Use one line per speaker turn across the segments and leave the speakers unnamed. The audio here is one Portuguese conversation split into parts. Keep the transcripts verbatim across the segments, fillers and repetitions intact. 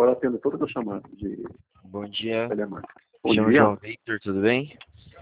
agora atendo todas as chamadas de
Bom dia.
telemarketing. Bom
Chamo
dia.
João Victor, tudo bem?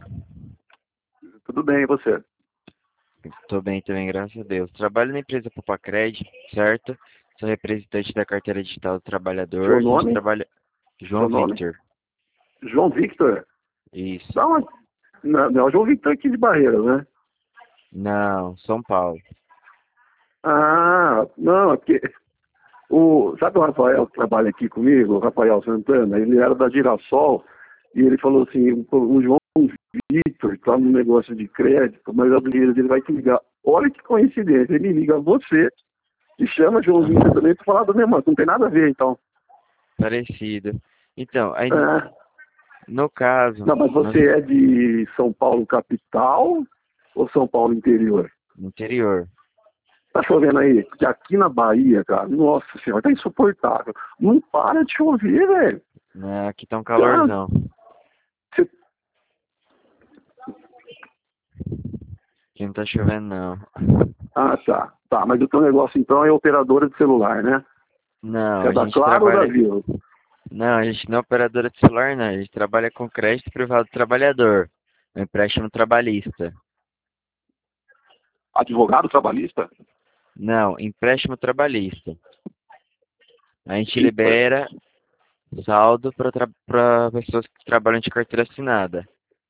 Tudo bem, e você?
Tô bem também, graças a Deus. Trabalho na empresa Popacred, certo? Sou representante da carteira digital do trabalhador.
Seu
A gente
nome?
trabalha. João
Seu nome?
Victor.
João Victor?
Isso.
Não, mas- não, não, João Victor aqui de Barreiras, né?
Não, São Paulo.
Ah, não, é porque o, sabe o Rafael que trabalha aqui comigo, o Rafael Santana? Ele era da Girassol e ele falou assim, o, o João Victor está no negócio de crédito, mas a Barreiras ele vai te ligar. Olha que coincidência, ele liga você e chama João Victor também para falar do mesmo, não tem nada a ver então.
Parecido. Então, aí,
É.
no caso,
Não, mas
nós-
você é de São Paulo capital ou São Paulo interior?
no interior.
Tá chovendo aí? Porque aqui na Bahia, cara, nossa senhora, tá insuportável. Não para de chover, velho.
Né? Aqui tá um
Cara,
calorzão.
você-
Aqui não tá chovendo, não.
Ah, tá. Tá, mas o teu negócio então é operadora de celular, né?
Não,
Você é
a
da
gente
Claro ou da
trabalha.
Vivo?
Não, a gente não é operadora de celular, não. A gente trabalha com crédito privado do trabalhador. Um empréstimo trabalhista.
Advogado trabalhista?
Não, empréstimo trabalhista. A gente
Eita.
libera saldo para pessoas que trabalham de carteira assinada.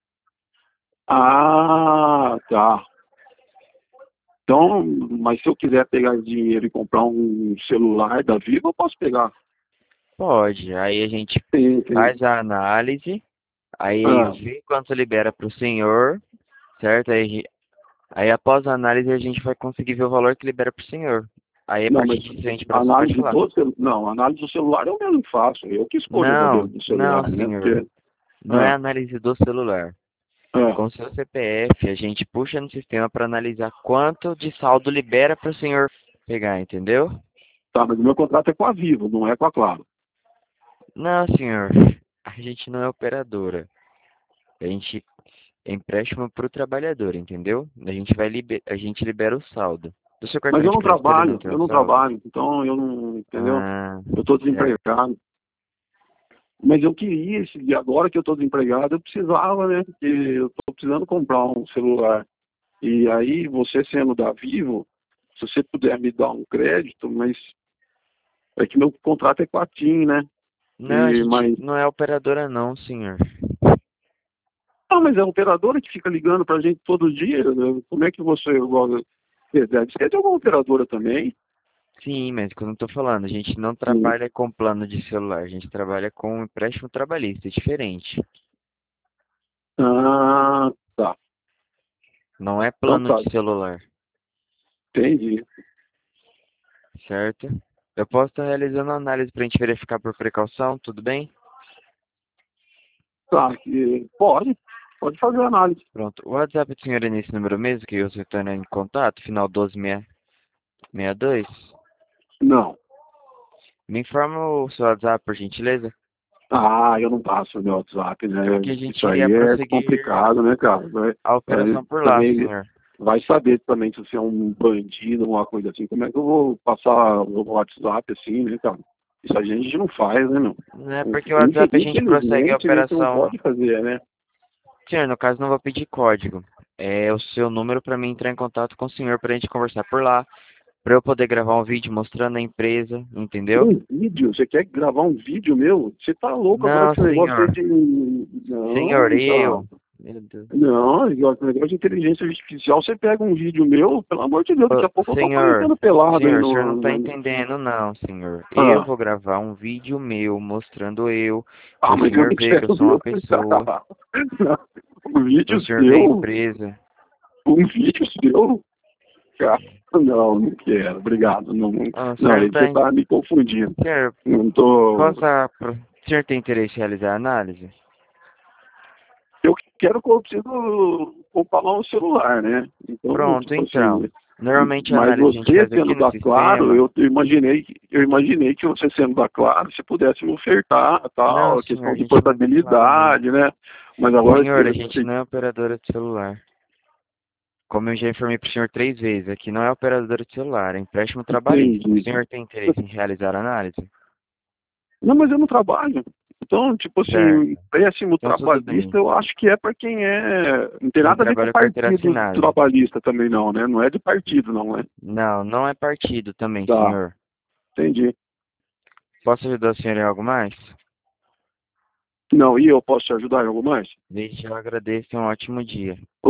Ah, tá. Então, mas se eu quiser pegar esse dinheiro e comprar um celular da Vivo, eu posso pegar.
Pode. Aí a gente
Sim, sim.
faz a análise, aí
Ah,
vê quanto libera para o senhor, certo? Aí, aí após a análise a gente vai conseguir ver o valor que libera para o senhor. Aí a
não,
partir
mas
disso a gente
a
pode
análise
falar.
do celu- não, a análise do celular eu mesmo faço. Eu que escolho o modelo
Não,
do
não,
celular, né?
senhor.
Porque,
Não é
ah,
análise do celular.
ah,
Com o seu C P F, a gente puxa no sistema para analisar quanto de saldo libera para o senhor pegar, entendeu?
tá, mas o meu contrato é com a Vivo, não é com a Claro.
Não, senhor. A gente não é operadora. A gente é empréstimo para o trabalhador, entendeu? A gente vai liber... a gente libera o saldo. Do seu
Mas
cartão
eu
de
não
crédito ele não
trabalho,
tem
eu
o
não
saldo?
trabalho, então eu não, entendeu?
Ah,
Eu estou
certo.
desempregado. Mas eu queria, esse- agora que eu estou desempregado, eu precisava, né? Porque eu estou precisando comprar um celular. E aí, você sendo da Vivo, se você puder me dar um crédito, mas é que meu contrato é com a TIM, né?
Não, a
E,
gente
mas,
não é operadora não, senhor.
ah, mas é a operadora que fica ligando pra gente todo dia, né? Como é que você, igual, deve ser de alguma operadora também?
Sim, mas quando eu tô falando, a gente não
Sim.
trabalha com plano de celular, a gente trabalha com empréstimo trabalhista, é diferente.
Ah, tá.
Não é
Então
plano
tá,
de celular,
entendi.
certo? Eu posso estar realizando a análise para a gente verificar por precaução, tudo bem?
Tá, que pode, pode fazer a análise.
Pronto. O WhatsApp do senhor é nesse número mesmo que eu estou em contato, final doze sessenta e dois?
Não.
Me informa o seu WhatsApp, por gentileza,
Ah, eu não passo meu WhatsApp, né?
porque a gente
Isso
iria
aí é
prosseguir
complicado, né, cara? Vai,
a
é,
operação por lá,
também
senhor.
vai saber também se você é um bandido, uma coisa assim. Como é que eu vou passar o WhatsApp assim, né, cara? Isso a gente não faz, né, meu?
Não é porque o WhatsApp a gente prossegue a
Infelizmente, a gente não
operação.
pode fazer, né?
Senhor, no caso não vou pedir código. É o seu número para mim entrar em contato com o senhor para a gente conversar por lá, para eu poder gravar um vídeo mostrando a empresa, entendeu?
Um vídeo? Você quer gravar um vídeo meu? Você tá louco agora com
Não,
esse negócio aí
senhor.
de.
Senhor,
Não, cara.
eu. Meu Deus.
Não, esse negócio de inteligência artificial, você pega um vídeo meu, pelo amor de Deus, daqui
Ô,
a pouco eu tô
senhor,
aparecendo pelado aí
senhor, o senhor não
no.
está
no-
entendendo, não, senhor. Eu
Ah,
vou gravar um vídeo meu mostrando eu, para
ah,
o
mas eu
senhor
não
ver que eu
quero
sou uma
ver.
pessoa,
Um
para o
vídeo
senhor ver a
seu?
empresa.
Um vídeo seu? Cara, não, não quero, obrigado. Não, não,
Ah, o
não,
senhor não
aí você
está.
tá me confundindo.
Senhor,
Não tô.
posso. O senhor tem interesse em realizar a análise?
Eu quero que eu preciso comprar um celular, né? Então,
Pronto,
tipo
então.
assim,
Normalmente a
mas
análise a gente
você
faz aqui
sendo
no
da Claro,
sistema.
eu imaginei, que- eu imaginei que você sendo da Claro, você pudesse me ofertar,
Não,
tal, a
senhor,
questão
a
de
gente não é da Claro, não.
portabilidade, né? Mas agora,
Senhor, a
eh,
gente
você-
não é operadora de celular. Como eu já informei para o senhor três vezes, aqui não é operadora de celular, é empréstimo trabalhista. O
entendi.
senhor tem interesse em realizar a análise?
Não, mas eu não trabalho. Então, tipo assim,
Certo.
empréstimo
Então tudo bem.
trabalhista eu acho que é para quem é. Não tem
Quem
nada a ver com
trabalha com carteira
partido
assinada.
trabalhista também, não, né? Não é de partido, não, é?
Não, não é partido também,
Tá,
senhor.
entendi.
Posso ajudar o senhor em algo mais?
Não, e eu posso te ajudar em algo mais?
Desde já eu agradeço e um ótimo dia.